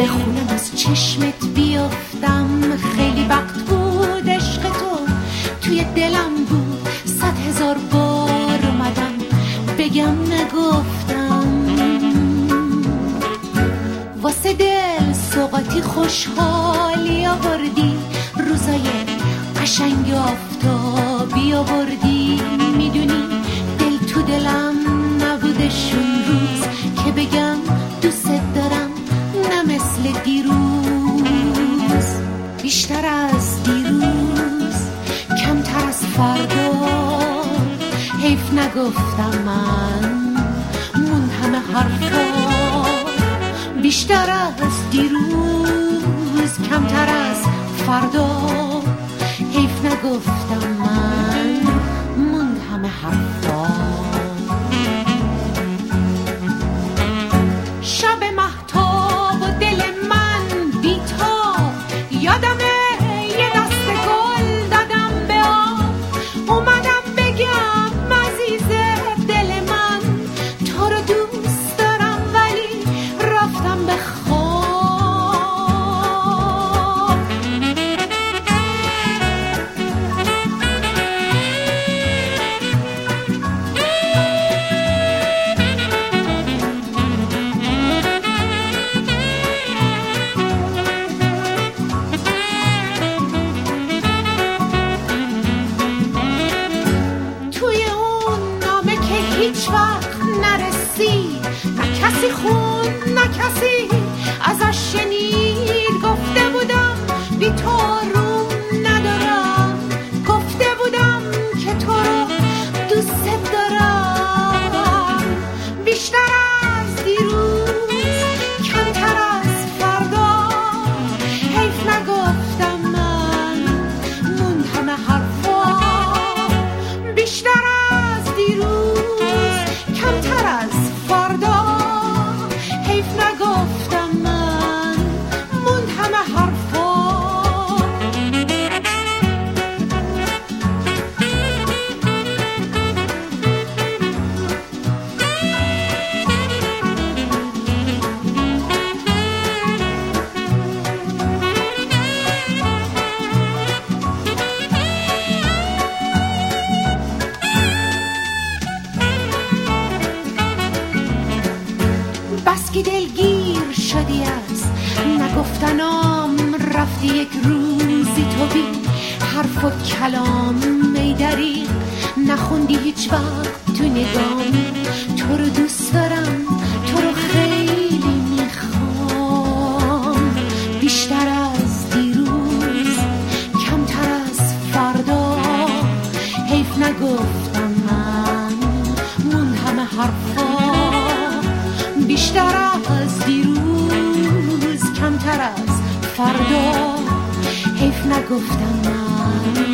بخونم از چشمت بیافتم، خیلی وقت بود عشق تو توی دلم بود، 100,000 بار اومدم بگم نگفتم. واسه دل سوقاتی خوشحالی آوردی، روزای قشنگ آفتابی آوردی، میدونی دل تو دلم نبودشون روز که بگم دوست دارم، نه مثل دیروز. بیشتر از دیروز کمتر از فردا، حیف نگفتم من مون همه حرفا. بیشتر از دیروز کمتر از فردا، حیف نگفتم من مون همه حرفا. شب مهتاب و دل من بی‌تاب، یادمه یه دست گل دادم به آب، اومدم بگم عزیز دل من تو رو دوست دارم، ولی رفتم به خواب. توی اون نامه که هیچ وقت نرسید، نه کسی خون نه کسی ازش شنید، گفته بودم بی تو روم ندارم، گفته بودم که تو رو دوست دارم. بیشتر از دیروز کمتر از فردا، حیف نگفتم من مون همه حرفا. بیشتر از دیروز کمتر از فردا، حیف نگفتم من مون همه حرفا. بس که دلگیر شدی از نگفتنام، رفتی یک روزی تو بی حرف و کلام، میدری نخوندی هیچ وقت تو نگام. تو رو دوست دارم، تو رو خیلی میخوام. بیشتر از دیروز کمتر از فردا، حیف نگفتم من مون همه حرفا. بیشتر از دیروز کمتر از فردا، حیف نگفتم من